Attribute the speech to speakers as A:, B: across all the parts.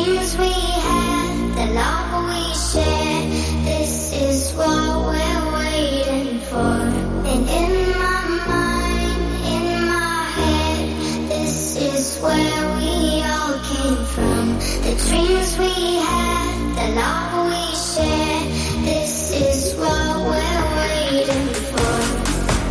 A: dreams we had, the love we shared, this is what we're waiting for. And in my mind, in my head, this is where we all came from. The dreams we had, the love we shared, this is what we're waiting for.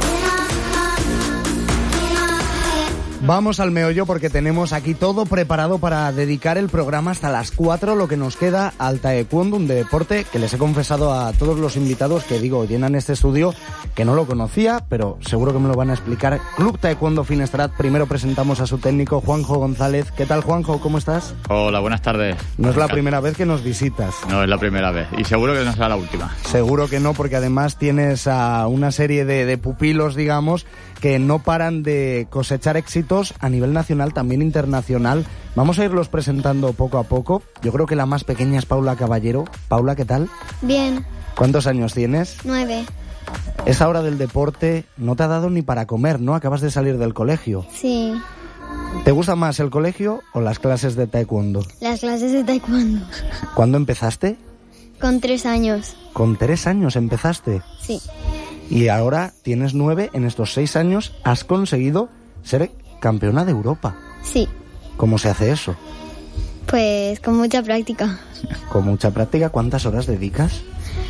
B: Vamos al meollo porque tenemos aquí todo preparado para dedicar el programa hasta las 4, lo que nos queda al taekwondo, un deporte que les he confesado a todos los invitados que llenan este estudio, que no lo conocía, pero seguro que me lo van a explicar. Club Taekwondo Finestrat, primero presentamos a su técnico, Juanjo González. ¿Qué tal, Juanjo? ¿Cómo estás?
C: Hola, buenas tardes.
B: No es la primera vez que nos visitas.
C: No es la primera vez y seguro que no será la última.
B: Seguro que no, porque además tienes a una serie de pupilos, digamos, que no paran de cosechar éxitos a nivel nacional, también internacional. Vamos a irlos presentando poco a poco. Yo creo que la más pequeña es Paula Caballero. Paula, ¿qué tal?
D: Bien.
B: ¿Cuántos años tienes?
D: 9.
B: Esa hora del deporte no te ha dado ni para comer, ¿no? Acabas de salir del colegio.
D: Sí.
B: ¿Te gusta más el colegio o las clases de taekwondo?
D: Las clases de taekwondo.
B: ¿Cuándo empezaste?
D: Con 3 años.
B: ¿Con 3 años empezaste?
D: Sí.
B: Y ahora tienes 9, en estos 6 años has conseguido ser campeona de Europa.
D: Sí.
B: ¿Cómo se hace eso?
D: Pues con mucha práctica.
B: Con mucha práctica. ¿Cuántas horas dedicas?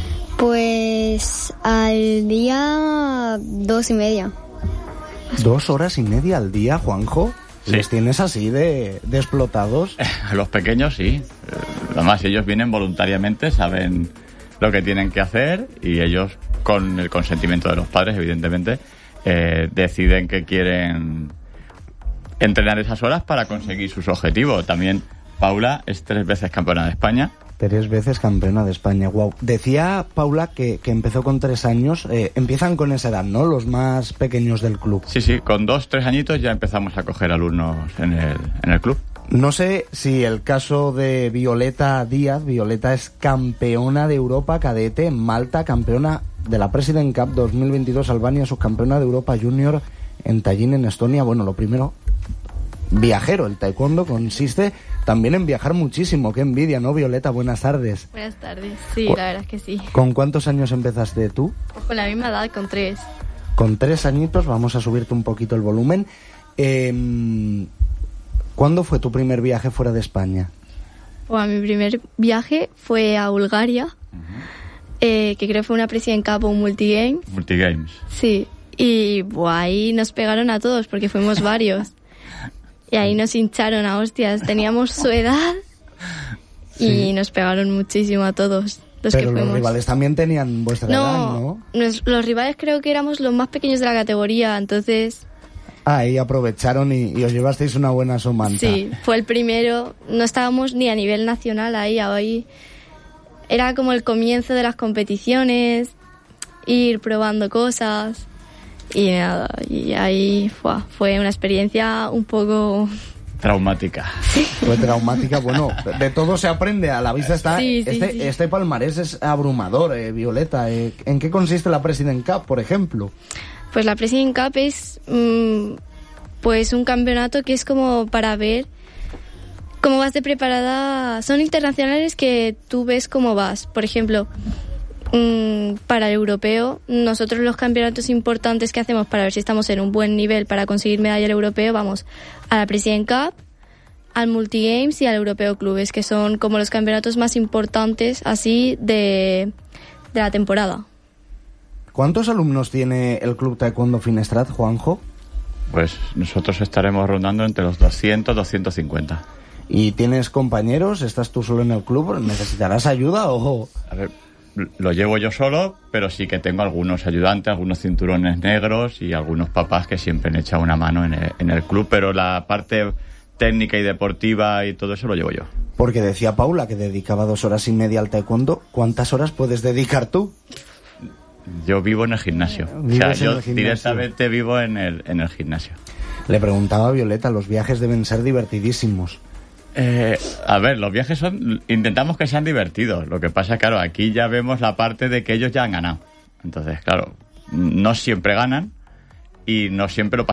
D: Pues al día 2:30.
B: 2 horas y media al día, Juanjo.
C: Sí.
B: ¿Les tienes así de explotados?
C: A los pequeños sí. Además, ellos vienen voluntariamente, saben lo que tienen que hacer y ellos, con el consentimiento de los padres, evidentemente, deciden que quieren entrenar esas horas para conseguir sus objetivos. También Paula es 3 veces campeona de España.
B: 3 veces campeona de España, wow. Decía Paula que empezó con 3 años. Empiezan con esa edad, ¿no? Los más pequeños del club.
C: Sí, con 2, 3 añitos ya empezamos a coger alumnos en el club.
B: No sé si el caso de Violeta Díaz. Violeta es campeona de Europa cadete en Malta, campeona de la President Cup 2022 Albania, subcampeona de Europa Junior en Tallinn, en Estonia. Bueno, lo primero, viajero. El taekwondo consiste también en viajar muchísimo. Qué envidia, ¿no, Violeta? Buenas tardes.
E: Buenas tardes. Sí, la verdad es que sí.
B: ¿Con cuántos años empezaste tú?
E: Pues con la misma edad, con 3.
B: Con 3 añitos. Vamos a subirte un poquito el volumen. ¿Cuándo fue tu primer viaje fuera de España?
E: Pues mi primer viaje fue a Bulgaria, que creo que fue una President Cup o un Multigames.
C: Multigames.
E: Sí, y ahí nos pegaron a todos porque fuimos varios. Y ahí nos hincharon a hostias. Teníamos su edad y nos pegaron muchísimo a todos.
B: Pero los rivales también tenían vuestra edad, ¿no?
E: Los rivales creo que éramos los más pequeños de la categoría, entonces...
B: Ahí aprovecharon y os llevasteis una buena somanta.
E: Sí, fue el primero. No estábamos ni a nivel nacional ahí. Era como el comienzo de las competiciones, ir probando cosas y nada. Y ahí fue una experiencia un poco...
C: traumática.
E: Sí.
B: Fue traumática. Bueno, de todo se aprende. A la vista está.
E: Sí.
B: Este palmarés es abrumador, Violeta. ¿En qué consiste la President Cup, por ejemplo?
E: Pues la President Cup es pues un campeonato que es como para ver cómo vas de preparada. Son internacionales que tú ves cómo vas. Por ejemplo, para el europeo, nosotros los campeonatos importantes que hacemos para ver si estamos en un buen nivel para conseguir medalla al europeo, vamos a la President Cup, al Multigames y al Europeo Clubes, que son como los campeonatos más importantes así de la temporada.
B: ¿Cuántos alumnos tiene el Club Taekwondo Finestrat, Juanjo?
C: Pues nosotros estaremos rondando entre los 200, 250.
B: ¿Y tienes compañeros? ¿Estás tú solo en el club? ¿Necesitarás ayuda o...?
C: A ver, lo llevo yo solo, pero sí que tengo algunos ayudantes, algunos cinturones negros y algunos papás que siempre me echan una mano en el club, pero la parte técnica y deportiva y todo eso lo llevo yo.
B: Porque decía Paula que dedicaba 2 horas y media al taekwondo. ¿Cuántas horas puedes dedicar tú?
C: Yo vivo en el gimnasio. O sea, yo directamente vivo en el gimnasio.
B: Le preguntaba a Violeta, los viajes deben ser divertidísimos.
C: A ver, los viajes intentamos que sean divertidos. Lo que pasa, claro, aquí ya vemos la parte de que ellos ya han ganado. Entonces, claro, no siempre ganan y no siempre lo